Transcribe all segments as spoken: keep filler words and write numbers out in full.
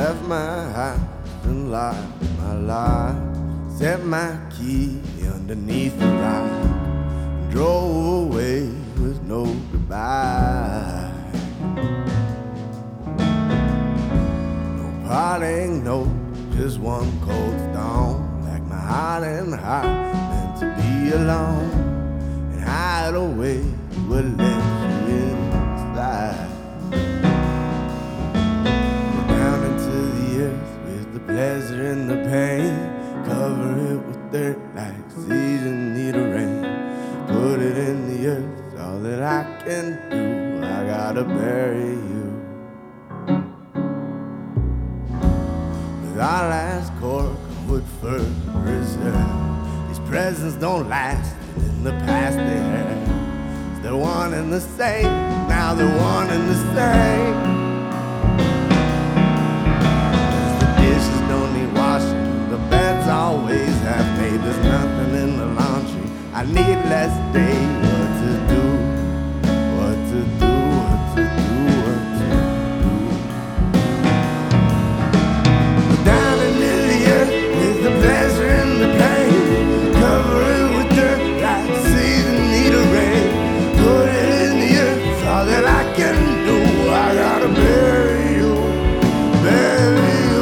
left my house and locked my lock, set my key underneath the rock, and drove away with no goodbye. No parting note, just one cold stone, like my heart and heart meant to be alone and hide away what left you inside. Down into the earth with the pleasure and the pain, cover it with dirt like seeds in need of rain. Put it in the earth, it's all that I can do. I gotta bury you. With our last cork of Woodford Reserve, these presents don't last, and in the past they have. They're one and the same, now they're one and the same. The dishes don't need washing, the bed's always half made. There's nothing in the laundry, I need less day. What to do, what to do, what to do, what to do. Down into the earth with the pleasure and the pain, cover it with dirt like seeds in need of rain. Put it in the earth, it's all that I can do. I gotta bury you, bury you.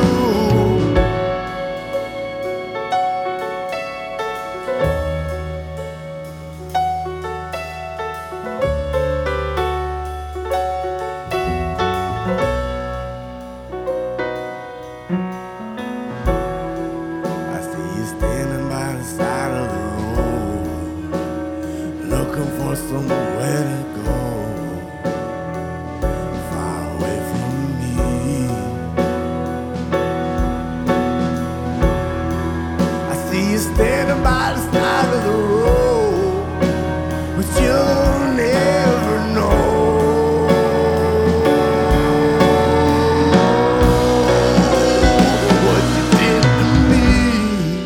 I see you standing by the side of the road, looking for somewhere to go, far away from me. I see you standing by the side of the road, but you'll never know what you did to me.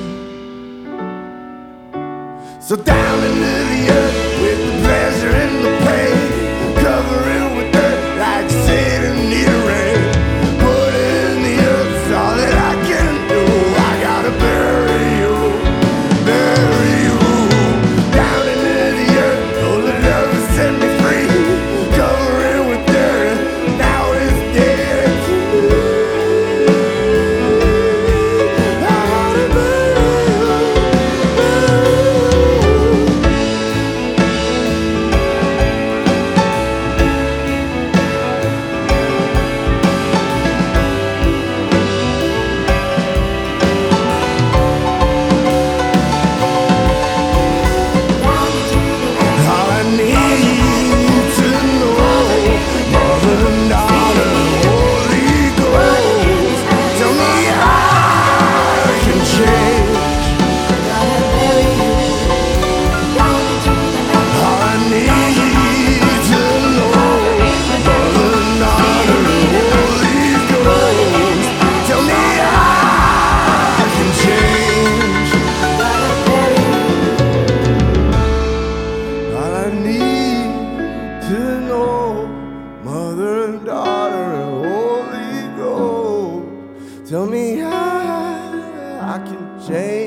So down into the earth with the pleasure and the pain, cover it with dirt like seed in need of rain. Put it in the earth, it's all that I can do. I gotta bury you, bury you. Down into the earth, oh the love has set me free. Cover it with dirt, now it's dead to me. I gotta bury you, bury you. All I need to know, mother and daughter, Holy Ghost, tell me how I can change. All I need to know, mother and daughter, Holy Ghost, tell me how I can change. All I need to know, mother and daughter and Holy Ghost, tell me how I can change.